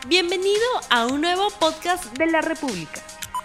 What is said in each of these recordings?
Bienvenido a un nuevo podcast de La República.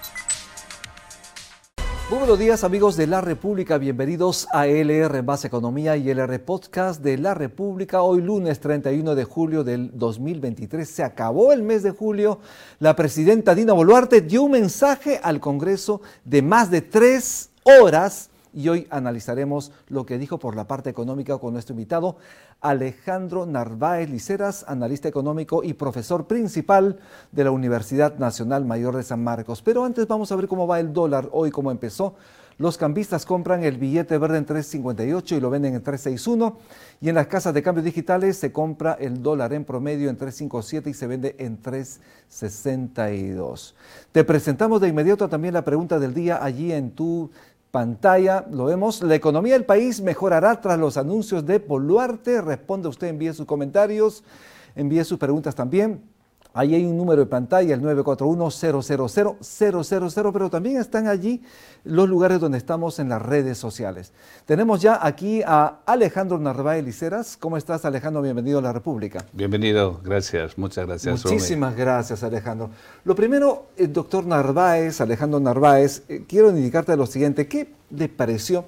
Muy buenos días, amigos de La República, bienvenidos a LR Más Economía y LR Podcast de La República. Hoy lunes 31 de julio del 2023, se acabó el mes de julio. La presidenta Dina Boluarte dio un mensaje al Congreso de más de 3 horas y hoy analizaremos lo que dijo por la parte económica con nuestro invitado Alejandro Narváez Liceras, analista económico y profesor principal de la Universidad Nacional Mayor de San Marcos. Pero antes vamos a ver cómo va el dólar hoy, cómo empezó. Los cambistas compran el billete verde en 3.58 y lo venden en 3.61. Y en las casas de cambios digitales se compra el dólar en promedio en 3.57 y se vende en 3.62. Te presentamos de inmediato también la pregunta del día allí en tu pantalla, lo vemos. ¿La economía del país mejorará tras los anuncios de Boluarte? Responde usted, envíe sus comentarios, envíe sus preguntas también. Ahí hay un número de pantalla, el 941-000-000, pero también están allí los lugares donde estamos en las redes sociales. Tenemos ya aquí a Alejandro Narváez Liceras. ¿Cómo estás, Alejandro? Bienvenido a La República. Bienvenido, gracias, muchas gracias. Muchísimas gracias, Alejandro. Lo primero, doctor Narváez, Alejandro Narváez, quiero indicarte lo siguiente. ¿Qué te pareció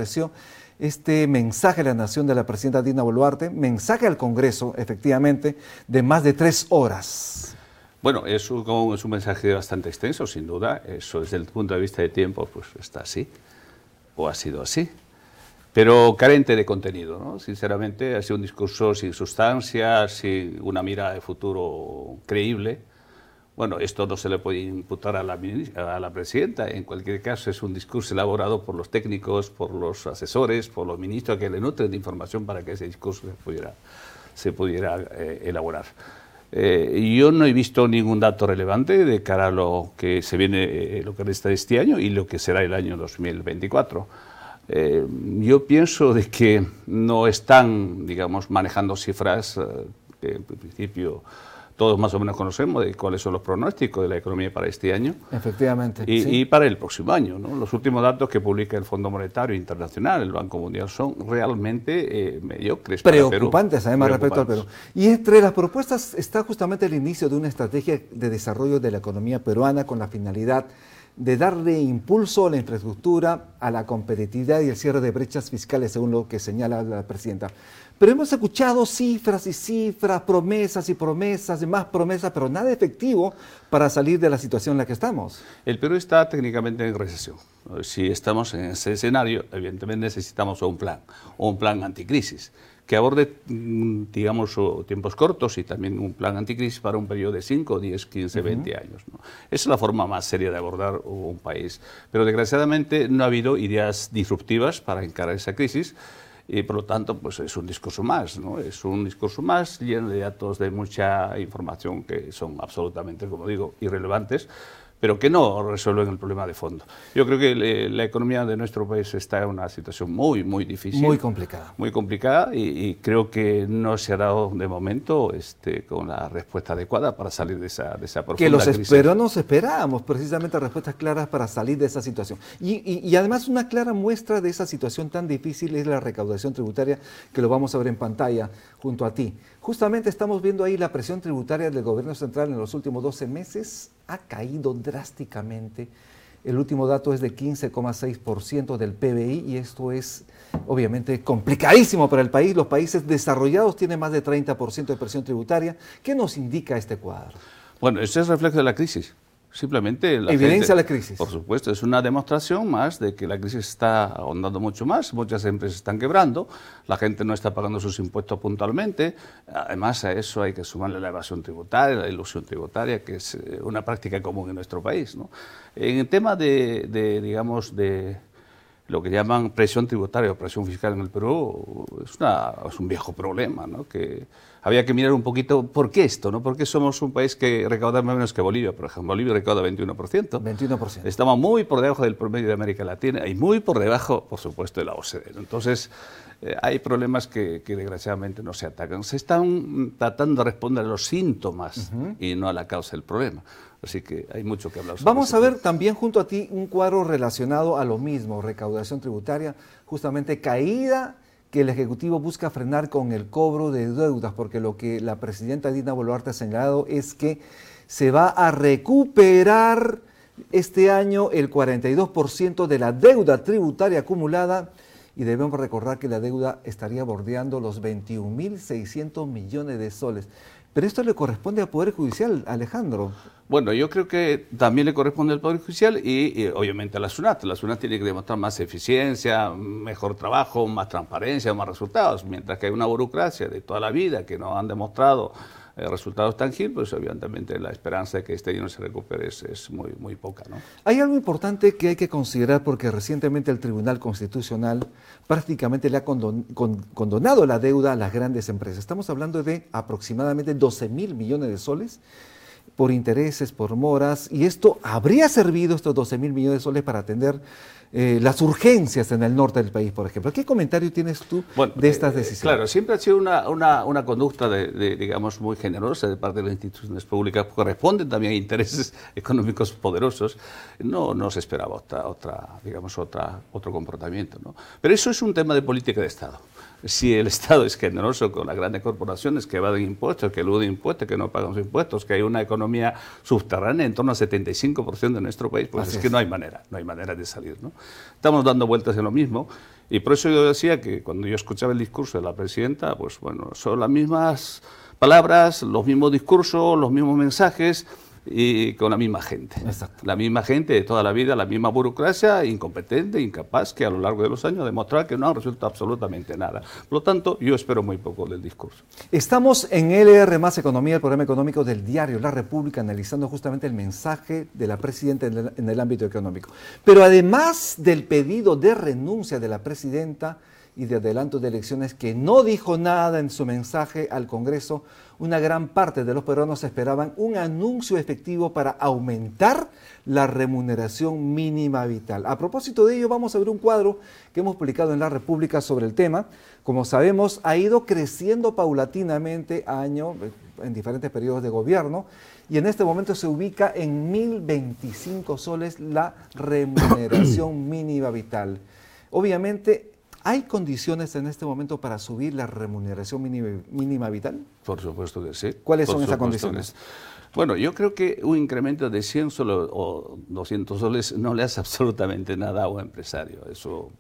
este mensaje a la nación de la presidenta Dina Boluarte, mensaje al Congreso, efectivamente, de más de 3 horas? Bueno, es un mensaje bastante extenso, sin duda. Eso desde el punto de vista de tiempo, pues está así, o ha sido así, pero carente de contenido, ¿no? Sinceramente, ha sido un discurso sin sustancia, sin una mirada de futuro creíble. Bueno, esto no se le puede imputar a la presidenta. En cualquier caso, es un discurso elaborado por los técnicos, por los asesores, por los ministros que le nutren de información para que ese discurso se pudiera elaborar. Yo no he visto ningún dato relevante de cara a lo que se viene, lo que resta de este año y lo que será el año 2024. Yo pienso de que no están, digamos, manejando cifras que en principio todos más o menos conocemos de cuáles son los pronósticos de la economía para este año. Efectivamente. Y para el próximo año, ¿no? Los últimos datos que publica el Fondo Monetario Internacional, el Banco Mundial, son realmente mediocres. Preocupantes, además, respecto al Perú. Y entre las propuestas está justamente el inicio de una estrategia de desarrollo de la economía peruana con la finalidad de darle impulso a la infraestructura, a la competitividad y el cierre de brechas fiscales, según lo que señala la presidenta. Pero hemos escuchado cifras y cifras, promesas y promesas, y más promesas, pero nada efectivo para salir de la situación en la que estamos. El Perú está técnicamente en recesión. Si estamos en ese escenario, evidentemente necesitamos un plan anticrisis, que aborde, digamos, tiempos cortos y también un plan anticrisis para un periodo de 5, 10, 15, 20 años, ¿no? Esa es la forma más seria de abordar un país. Pero desgraciadamente no ha habido ideas disruptivas para encarar esa crisis. Y por lo tanto, pues es un discurso más, ¿no? Es un discurso más lleno de datos, de mucha información que son absolutamente, como digo, irrelevantes, pero que no resuelven el problema de fondo. Yo creo que la economía de nuestro país está en una situación muy, muy difícil. Muy complicada. Muy complicada y creo que no se ha dado de momento con la respuesta adecuada para salir de esa profunda crisis. Que los peruanos esperábamos precisamente respuestas claras para salir de esa situación. Y además una clara muestra de esa situación tan difícil es la recaudación tributaria, que lo vamos a ver en pantalla junto a ti. Justamente estamos viendo ahí la presión tributaria del gobierno central en los últimos 12 meses. Ha caído drásticamente. El último dato es de 15,6% del PBI y esto es obviamente complicadísimo para el país. Los países desarrollados tienen más de 30% de presión tributaria. ¿Qué nos indica este cuadro? Bueno, eso es reflejo de la crisis. Simplemente evidencia la crisis. Por supuesto, es una demostración más de que la crisis está ahondando mucho más, muchas empresas están quebrando, la gente no está pagando sus impuestos puntualmente, además a eso hay que sumarle la evasión tributaria, la ilusión tributaria, que es una práctica común en nuestro país, ¿no? En el tema digamos, de lo que llaman presión tributaria o presión fiscal en el Perú, es un viejo problema, ¿no? Que había que mirar un poquito por qué esto, ¿no? Porque somos un país que recauda menos que Bolivia, por ejemplo. Bolivia recauda 21%. 21%. Estamos muy por debajo del promedio de América Latina y muy por debajo, por supuesto, de la OCDE. Entonces, hay problemas que desgraciadamente no se atacan. Se están tratando de responder a los síntomas y no a la causa del problema. Así que hay mucho que hablar sobre Vamos a ver también junto a ti un cuadro relacionado a lo mismo, recaudación tributaria, justamente caída que el Ejecutivo busca frenar con el cobro de deudas, porque lo que la presidenta Dina Boluarte ha señalado es que se va a recuperar este año el 42% de la deuda tributaria acumulada, y debemos recordar que la deuda estaría bordeando los 21.600 millones de soles. Pero esto le corresponde al Poder Judicial, Alejandro. Bueno, yo creo que también le corresponde al Poder Judicial y obviamente a la SUNAT. La SUNAT tiene que demostrar más eficiencia, mejor trabajo, más transparencia, más resultados. Mientras que hay una burocracia de toda la vida que no han demostrado resultados tangibles, pues evidentemente la esperanza de que este dinero se recupere es muy poca, ¿no? Hay algo importante que hay que considerar, porque recientemente el Tribunal Constitucional prácticamente le ha condonado la deuda a las grandes empresas. Estamos hablando de aproximadamente 12.000 millones de soles por intereses, por moras, y esto habría servido, estos 12.000 millones de soles, para atender las urgencias en el norte del país, por ejemplo. ¿Qué comentario tienes tú de estas decisiones? Claro, siempre ha sido una conducta, digamos, muy generosa de parte de las instituciones públicas, corresponden también a intereses económicos poderosos. No se esperaba otro comportamiento, ¿no? Pero eso es un tema de política de Estado. Si el Estado es generoso con las grandes corporaciones que evaden impuestos, que eluden impuestos, que no pagan sus impuestos, que hay una economía subterránea en torno al 75% de nuestro país, pues es que no hay manera de salir, ¿no? Estamos dando vueltas en lo mismo, y por eso yo decía que cuando yo escuchaba el discurso de la presidenta, pues bueno, son las mismas palabras, los mismos discursos, los mismos mensajes, y con la misma gente. Exacto. La misma gente de toda la vida, la misma burocracia, incompetente, incapaz, que a lo largo de los años demostrará que no han resuelto absolutamente nada. Por lo tanto, yo espero muy poco del discurso. Estamos en LR Más Economía, el programa económico del diario La República, analizando justamente el mensaje de la presidenta en el ámbito económico. Pero además del pedido de renuncia de la presidenta y de adelanto de elecciones, que no dijo nada en su mensaje al Congreso, una gran parte de los peruanos esperaban un anuncio efectivo para aumentar la remuneración mínima vital. A propósito de ello, vamos a ver un cuadro que hemos publicado en La República sobre el tema. Como sabemos, ha ido creciendo paulatinamente año en diferentes periodos de gobierno, y en este momento se ubica en 1.025 soles la remuneración mínima vital. Obviamente, ¿hay condiciones en este momento para subir la remuneración mínima vital? Por supuesto que sí. ¿Cuáles son esas condiciones? Bueno, yo creo que un incremento de 100 soles o 200 soles no le hace absolutamente nada a un empresario, eso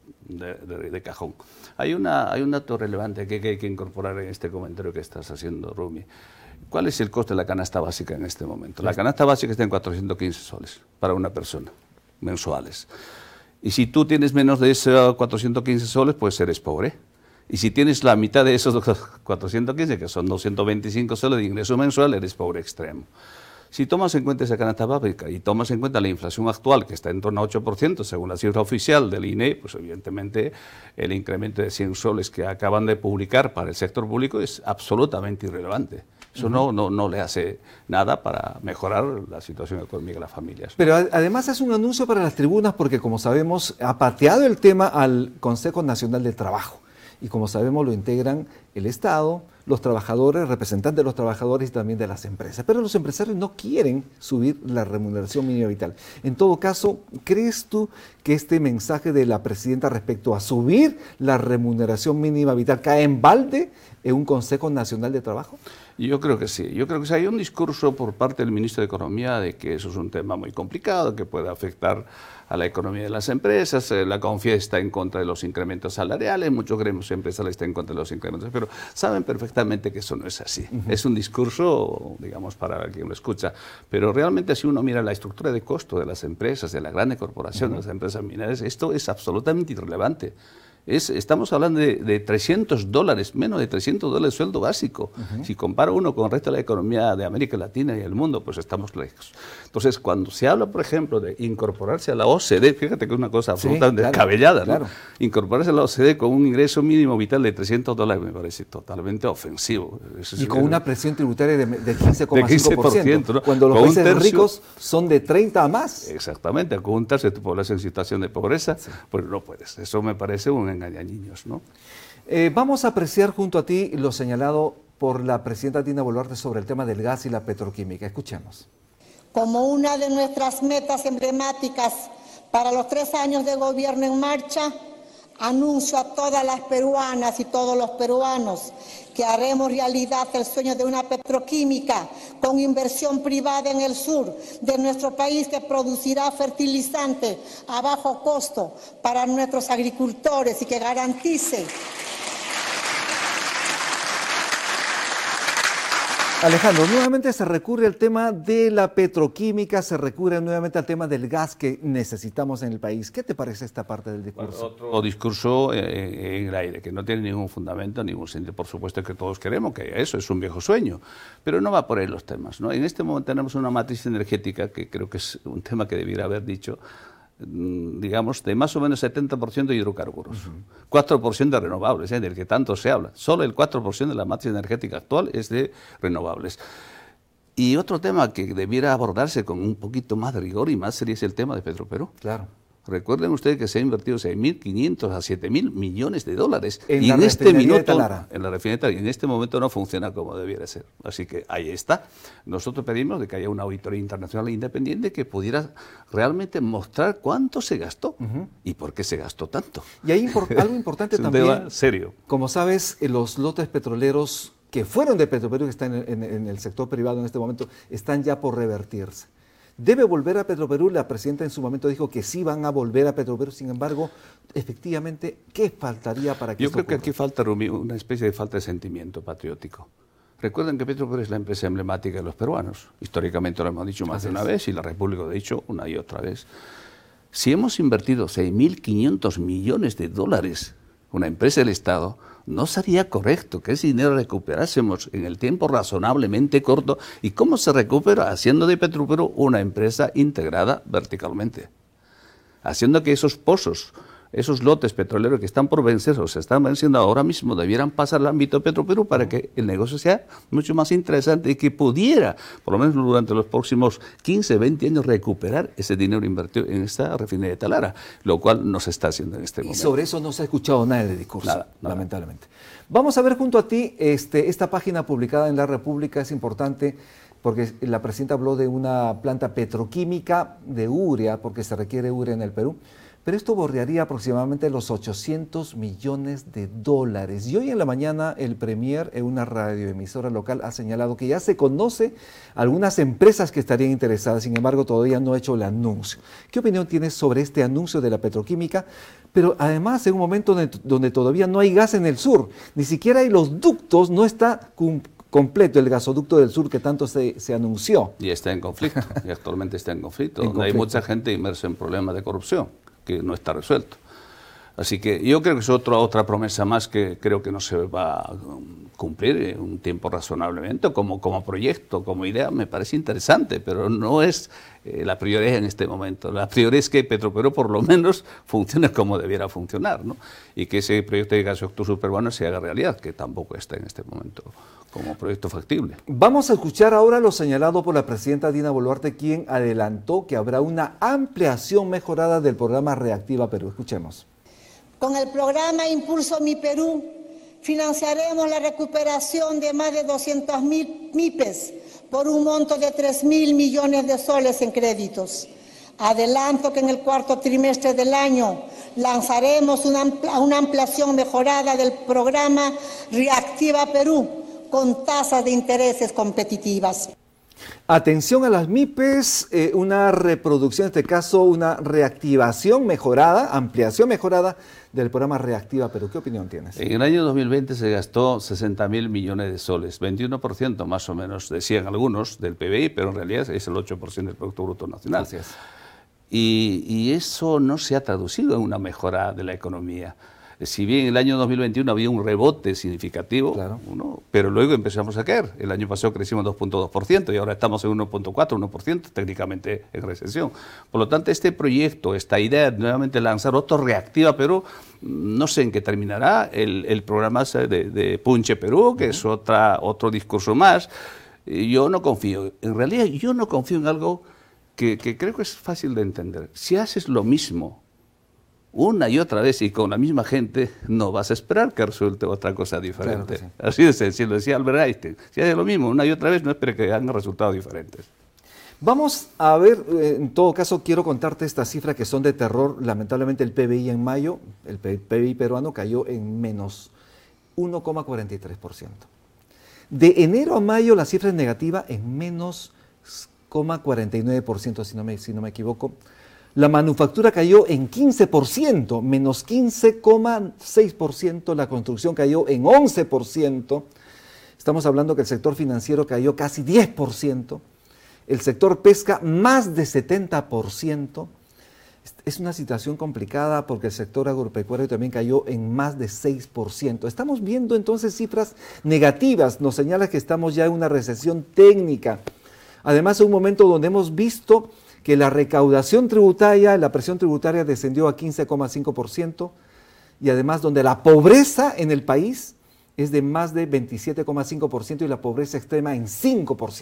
de cajón. Hay un dato relevante que hay que incorporar en este comentario que estás haciendo, Rumi. ¿Cuál es el coste de la canasta básica en este momento? La canasta básica está en 415 soles para una persona, mensuales. Y si tú tienes menos de esos 415 soles, pues eres pobre. Y si tienes la mitad de esos 415, que son 225 soles de ingreso mensual, eres pobre extremo. Si tomas en cuenta esa canasta básica y tomas en cuenta la inflación actual, que está en torno a 8%, según la cifra oficial del INE, pues evidentemente el incremento de 100 soles que acaban de publicar para el sector público es absolutamente irrelevante. Eso no le hace nada para mejorar la situación económica de las familias. Pero además es un anuncio para las tribunas, porque como sabemos ha pateado el tema al Consejo Nacional del Trabajo, y como sabemos lo integran el Estado, los trabajadores, representantes de los trabajadores y también de las empresas. Pero los empresarios no quieren subir la remuneración mínima vital. En todo caso, ¿crees tú que este mensaje de la presidenta respecto a subir la remuneración mínima vital cae en balde en un Consejo Nacional de Trabajo? Yo creo que sí. Yo creo que sí. Hay un discurso por parte del ministro de Economía de que eso es un tema muy complicado, que puede afectar a la economía de las empresas. La CONFIE está en contra de los incrementos salariales, muchos gremios empresariales están en contra de los incrementos, pero saben perfectamente que eso no es así. Es un discurso, digamos, para quien lo escucha, pero realmente si uno mira la estructura de costo de las empresas, de las grandes corporaciones, de las empresas mineras, esto es absolutamente irrelevante. Estamos hablando de $300, menos de $300 sueldo básico. Si compara uno con el resto de la economía de América Latina y el mundo, pues estamos lejos. Entonces, cuando se habla, por ejemplo, de incorporarse a la OCDE, fíjate que es una cosa absolutamente descabellada, ¿no? Incorporarse a la OCDE con un ingreso mínimo vital de $300 me parece totalmente ofensivo. Y con una presión tributaria de 15,5%, ¿no? Cuando los con países ricos son de 30 a más. Exactamente, con un tercio de tu población en situación de pobreza, pues no puedes. Eso me parece un engañaniños, ¿no? Vamos a apreciar junto a ti lo señalado por la presidenta Dina Boluarte sobre el tema del gas y la petroquímica. Escuchemos. Como una de nuestras metas emblemáticas para los 3 años de gobierno en marcha, Anuncio a todas las peruanas y todos los peruanos que haremos realidad el sueño de una petroquímica con inversión privada en el sur de nuestro país que producirá fertilizante a bajo costo para nuestros agricultores y que garantice. Alejandro, nuevamente se recurre al tema de la petroquímica, se recurre nuevamente al tema del gas que necesitamos en el país. ¿Qué te parece esta parte del discurso? Bueno, otro discurso en el aire, que no tiene ningún fundamento, ningún sentido. Por supuesto que todos queremos que haya eso, es un viejo sueño, pero no va por ahí los temas, ¿no? En este momento tenemos una matriz energética, que creo que es un tema que debiera haber dicho, digamos, de más o menos 70% de hidrocarburos, 4% de renovables, del que tanto se habla. Solo el 4% de la matriz energética actual es de renovables. Y otro tema que debiera abordarse con un poquito más de rigor y más serio es el tema de Petroperú. Claro. Recuerden ustedes que se ha invertido 6.500 a 7.000 millones de dólares en y la en este minuto en la refinería, y en este momento no funciona como debiera ser. Así que ahí está. Nosotros pedimos de que haya una auditoría internacional independiente que pudiera realmente mostrar cuánto se gastó y por qué se gastó tanto. Y hay algo importante es un también. tema serio. Como sabes, los lotes petroleros que fueron de Petroperú, que están en el sector privado en este momento, están ya por revertirse. ¿Debe volver a Petroperú? La presidenta en su momento dijo que sí van a volver a Petroperú. Sin embargo, efectivamente, ¿qué faltaría para que Yo esto creo que ocurra? aquí falta una especie de falta de sentimiento patriótico. Recuerden que Petroperú es la empresa emblemática de los peruanos. Históricamente lo hemos dicho más de una vez y la República lo ha dicho una y otra vez. Si hemos invertido 6.500 millones de dólares, una empresa del Estado, no sería correcto que ese dinero recuperásemos en el tiempo razonablemente corto. ¿Y cómo se recupera? Haciendo de Petroperú una empresa integrada verticalmente. Haciendo que esos pozos, esos lotes petroleros que están por vencer o se están venciendo ahora mismo, debieran pasar al ámbito de Petroperú para que el negocio sea mucho más interesante y que pudiera, por lo menos durante los próximos 15, 20 años, recuperar ese dinero invertido en esta refinería de Talara, lo cual no se está haciendo en este momento. Y sobre eso no se ha escuchado nada de discurso, Nada. lamentablemente. Vamos a ver junto a ti esta página publicada en La República, es importante porque la presidenta habló de una planta petroquímica de urea, porque se requiere urea en el Perú. Pero esto borraría aproximadamente los 800 millones de dólares. Y hoy en la mañana el Premier en una radioemisora local ha señalado que ya se conoce algunas empresas que estarían interesadas, sin embargo todavía no ha hecho el anuncio. ¿Qué opinión tienes sobre este anuncio de la petroquímica? Pero además en un momento donde todavía no hay gas en el sur, ni siquiera hay los ductos, no está completo el gasoducto del sur que tanto se anunció. Y está en conflicto, y actualmente está en conflicto, donde hay mucha gente inmersa en problemas de corrupción que no está resuelto. Así que yo creo que es otra promesa más que creo que no se va a cumplir en un tiempo razonablemente. Como proyecto, como idea, me parece interesante, pero no es la prioridad en este momento. La prioridad es que Petroperú por lo menos funcione como debiera funcionar, ¿no? Y que ese proyecto de gasoducto subperuano se haga realidad, que tampoco está en este momento como proyecto factible. Vamos a escuchar ahora lo señalado por la presidenta Dina Boluarte, quien adelantó que habrá una ampliación mejorada del programa Reactiva Perú. Escuchemos. Con el programa Impulso Mi Perú financiaremos la recuperación de más de 200.000 MIPES por un monto de 3.000 millones de soles en créditos. Adelanto que en el cuarto trimestre del año lanzaremos una ampliación mejorada del programa Reactiva Perú con tasas de intereses competitivas. Atención a las MIPES, una reproducción, en este caso una reactivación mejorada, ampliación mejorada del programa Reactiva Perú. ¿Qué opinión tienes? En el año 2020 se gastó 60.000 millones de soles, 21% más o menos, decían algunos, del PBI, pero en realidad es el 8% del Producto Bruto Nacional. Así es. Y eso no se ha traducido en una mejora de la economía. Si bien en el año 2021 había un rebote significativo, claro, pero luego empezamos a caer. El año pasado crecimos 2.2% y ahora estamos en 1.4, 1%, técnicamente en recesión. Por lo tanto, este proyecto, esta idea de nuevamente lanzar otro Reactiva Perú, no sé en qué terminará. El programa de Punche Perú, que es otro discurso más. Yo no confío. En realidad, yo no confío en algo que creo que es fácil de entender. Si haces lo mismo una y otra vez y con la misma gente, no vas a esperar que resulte otra cosa diferente. Claro que sí. Así de sencillo, decía Albert Einstein. Si haces lo mismo una y otra vez, no esperes que hagan resultados diferentes. Vamos a ver, en todo caso quiero contarte estas cifras que son de terror. Lamentablemente el PBI en mayo, el PBI peruano cayó en menos 1,43%. De enero a mayo la cifra es negativa en menos 0,49%, si no me equivoco. La manufactura cayó en 15%, menos 15,6%. La construcción cayó en 11%. Estamos hablando que el sector financiero cayó casi 10%. El sector pesca más de 70%. Es una situación complicada porque el sector agropecuario también cayó en más de 6%. Estamos viendo entonces cifras negativas. Nos señala que estamos ya en una recesión técnica. Además, es un momento donde hemos visto que la recaudación tributaria, la presión tributaria descendió a 15,5% y además donde la pobreza en el país es de más de 27,5% y la pobreza extrema en 5%.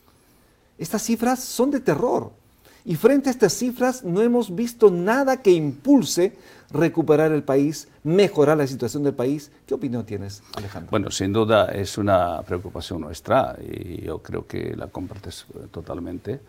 Estas cifras son de terror y frente a estas cifras no hemos visto nada que impulse recuperar el país, mejorar la situación del país. ¿Qué opinión tienes, Alejandro? Bueno, sin duda es una preocupación nuestra y yo creo que la compartes totalmente.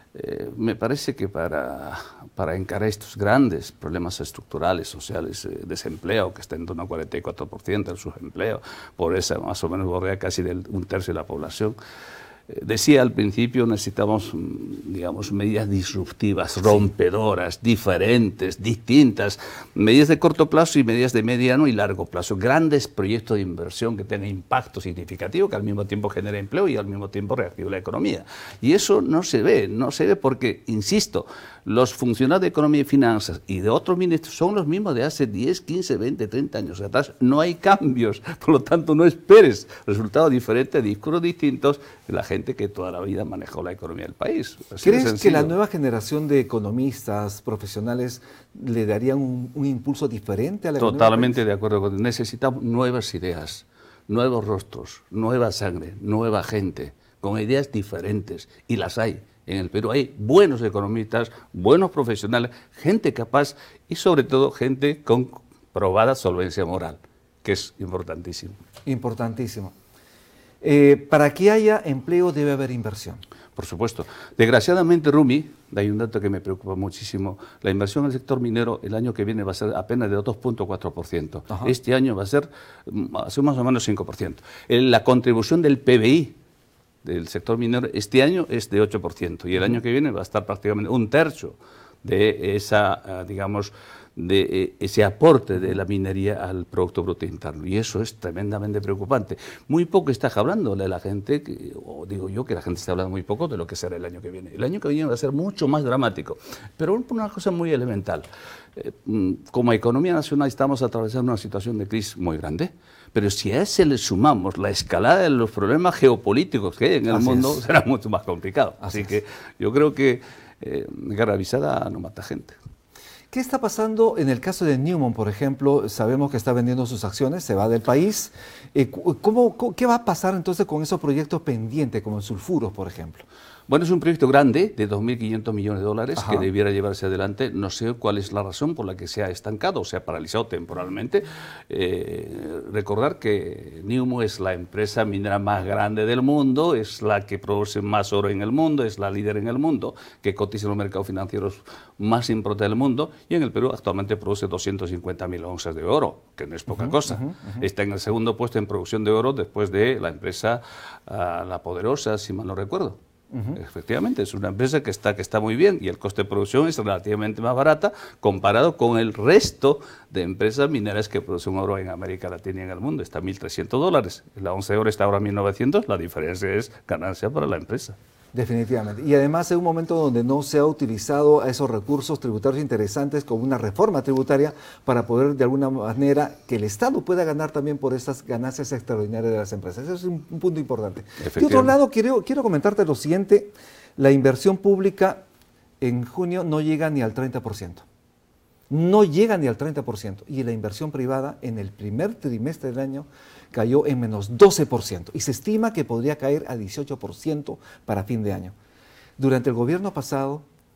Me parece que para encarar estos grandes problemas estructurales, sociales, desempleo, que está en torno a 44%, el subempleo, pobreza más o menos bordea casi un tercio de la población. Decía al principio, necesitamos, digamos, medidas disruptivas, rompedoras, diferentes, distintas, medidas de corto plazo y medidas de mediano y largo plazo, grandes proyectos de inversión que tengan impacto significativo, que al mismo tiempo genere empleo y al mismo tiempo reactive la economía. Y eso no se ve porque, insisto, los funcionarios de Economía y Finanzas y de otros ministros son los mismos de hace 10, 15, 20, 30 años atrás. No hay cambios, por lo tanto no esperes resultados diferentes, discursos distintos de la gente que toda la vida manejó la economía del país. ¿Crees que la nueva generación de economistas, profesionales, le darían un impulso diferente a la economía? Totalmente de acuerdo con. Necesitamos nuevas ideas, nuevos rostros, nueva sangre, nueva gente, con ideas diferentes, y las hay. En el Perú hay buenos economistas, buenos profesionales, gente capaz y sobre todo gente con probada solvencia moral, que es importantísimo. Importantísimo. Para que haya empleo debe haber inversión. Por supuesto. Desgraciadamente, Rumi, hay un dato que me preocupa muchísimo. La inversión en el sector minero el año que viene va a ser apenas de 2,4%. Ajá. Este año va a ser más o menos 5%. La contribución del PBI del sector minero este año es de 8% y el año que viene va a estar prácticamente un tercio de esa, digamos, de ese aporte de la minería al Producto Bruto Interno, y eso es tremendamente preocupante. Muy poco está hablando de la gente, o digo yo que la gente está hablando muy poco de lo que será el año que viene. El año que viene va a ser mucho más dramático, pero por una cosa muy elemental. Como economía nacional estamos atravesando una situación de crisis muy grande, pero si a ese le sumamos la escalada de los problemas geopolíticos que hay en el mundo, será mucho más complicado. Así que yo creo que guerra avisada no mata gente. ¿Qué está pasando en el caso de Newmont, por ejemplo? Sabemos que está vendiendo sus acciones, se va del país. ¿Qué va a pasar entonces con esos proyectos pendientes, como en sulfuros, por ejemplo? Bueno, es un proyecto grande de 2.500 millones de dólares. Ajá. Que debiera llevarse adelante. No sé cuál es la razón por la que se ha estancado o se ha paralizado temporalmente. Recordar que Newmont es la empresa minera más grande del mundo, es la que produce más oro en el mundo, es la líder en el mundo, que cotiza en los mercados financieros más importantes del mundo, y en el Perú actualmente produce 250.000 onzas de oro, que no es poca cosa. Está en el segundo puesto en producción de oro después de la empresa La Poderosa, si mal no recuerdo. Efectivamente, es una empresa que está muy bien y el coste de producción es relativamente más barata comparado con el resto de empresas mineras que producen oro en América Latina y en el mundo. Está a $1.300, la onza de oro está ahora a 1.900, la diferencia es ganancia para la empresa. Definitivamente. Y además es un momento donde no se ha utilizado a esos recursos tributarios interesantes como una reforma tributaria para poder de alguna manera que el Estado pueda ganar también por estas ganancias extraordinarias de las empresas. Eso es un punto importante. De otro lado, quiero comentarte lo siguiente. La inversión pública en junio no llega ni al 30%. No llega ni al 30%. Y la inversión privada en el primer trimestre del año cayó en menos 12% y se estima que podría caer a 18% para fin de año. Durante el gobierno pasado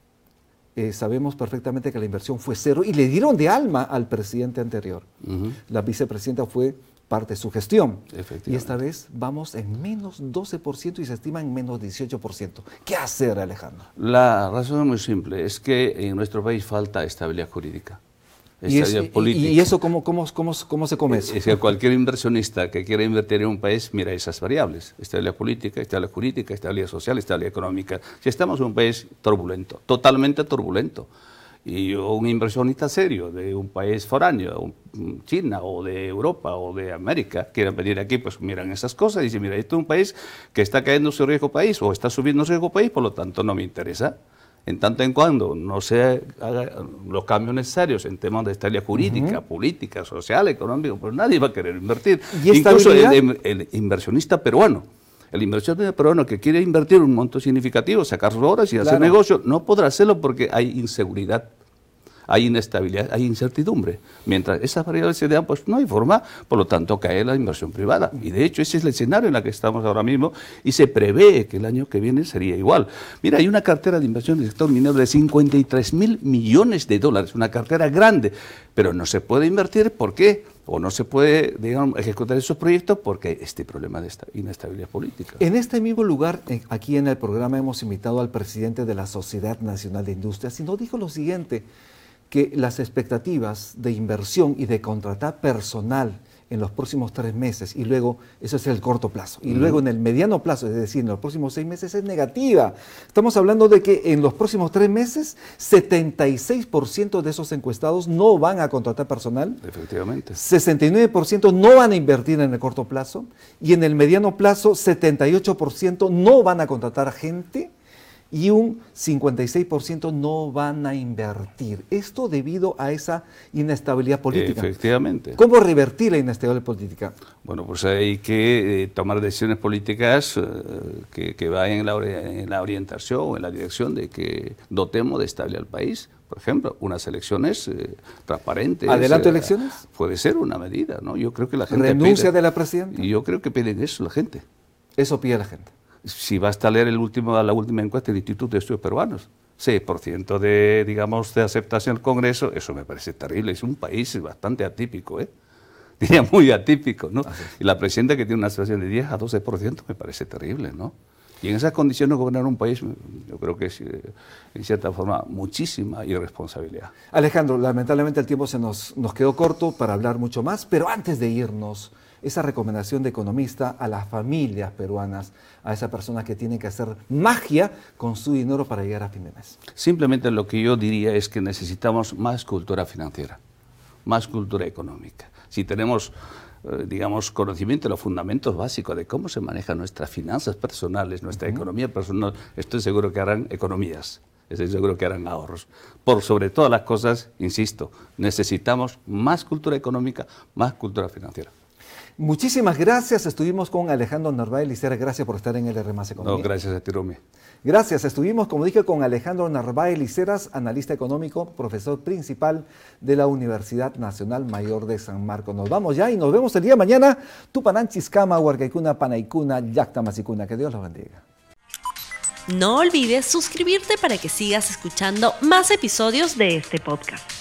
sabemos perfectamente que la inversión fue cero y le dieron de alma al presidente anterior. La vicepresidenta fue parte de su gestión. Efectivamente. Y esta vez vamos en menos 12% y se estima en menos 18%. ¿Qué hacer, Alejandro? La razón es muy simple, es que en nuestro país falta estabilidad jurídica. Estabilidad política. ¿Y eso cómo se come eso? Es que cualquier inversionista que quiera invertir en un país mira esas variables: estabilidad política, estabilidad jurídica, estabilidad social, estabilidad económica. Si estamos en un país turbulento, totalmente turbulento, y un inversionista serio de un país foráneo, China o de Europa o de América, quieran venir aquí, pues miran esas cosas y dicen, mira, esto es un país que está cayendo su riesgo país o está subiendo su riesgo país, por lo tanto no me interesa. En tanto en cuando no se hagan los cambios necesarios en temas de estabilidad jurídica, política, social, económica, pues nadie va a querer invertir. ¿Y incluso el inversionista peruano. El inversionista peruano que quiere invertir un monto significativo, sacar sus horas y hacer negocio, no podrá hacerlo porque hay inseguridad, hay inestabilidad, hay incertidumbre. Mientras esas variables se dan, pues no hay forma, por lo tanto cae la inversión privada. Y de hecho ese es el escenario en el que estamos ahora mismo y se prevé que el año que viene sería igual. Mira, hay una cartera de inversión del sector minero de 53.000 millones de dólares, una cartera grande, pero no se puede invertir. ¿Por qué? O no se puede, digamos, ejecutar esos proyectos porque hay este problema de inestabilidad política. En este mismo lugar, aquí en el programa, hemos invitado al presidente de la Sociedad Nacional de Industrias y nos dijo lo siguiente, que las expectativas de inversión y de contratar personal en los próximos 3 meses, y luego, eso es el corto plazo, y luego en el mediano plazo, es decir, en los próximos 6 meses, es negativa. Estamos hablando de que en los próximos 3 meses, 76% de esos encuestados no van a contratar personal. Efectivamente. 69% no van a invertir en el corto plazo, y en el mediano plazo, 78% no van a contratar gente, y un 56% no van a invertir. Esto debido a esa inestabilidad política. Efectivamente. ¿Cómo revertir la inestabilidad política? Bueno, pues hay que tomar decisiones políticas que vayan en la orientación, en la dirección de que dotemos de estabilidad al país. Por ejemplo, unas elecciones transparentes. ¿Adelanto elecciones? Puede ser una medida, ¿no? Yo creo que la gente ¿Renuncia de la presidenta? Y yo creo que piden eso la gente. Eso pide la gente. Si basta leer la última encuesta del Instituto de Estudios Peruanos, 6% de aceptación al Congreso, eso me parece terrible. Es un país bastante atípico, diría muy atípico, ¿no? Y la presidenta que tiene una aceptación de 10 a 12% me parece terrible, ¿no? Y en esas condiciones gobernar un país, yo creo que es, en cierta forma, muchísima irresponsabilidad. Alejandro, lamentablemente el tiempo se nos quedó corto para hablar mucho más, pero antes de irnos, esa recomendación de economista a las familias peruanas, a esas personas que tienen que hacer magia con su dinero para llegar a fin de mes. Simplemente lo que yo diría es que necesitamos más cultura financiera, más cultura económica. Si tenemos, digamos, conocimiento de los fundamentos básicos de cómo se manejan nuestras finanzas personales, nuestra economía personal, estoy seguro que harán economías. Estoy seguro que harán ahorros. Por sobre todas las cosas, insisto, necesitamos más cultura económica, más cultura financiera. Muchísimas gracias. Estuvimos con Alejandro Narváez Licera. Gracias por estar en LR+ Economía. No, gracias a ti, Rumi. Gracias. Estuvimos, como dije, con Alejandro Narváez Liceras, analista económico, profesor principal de la Universidad Nacional Mayor de San Marcos. Nos vamos ya y nos vemos el día de mañana. Tupananchiskama, Huarcaicuna, Panaicuna, Yactamasicuna. Que Dios los bendiga. No olvides suscribirte para que sigas escuchando más episodios de este podcast.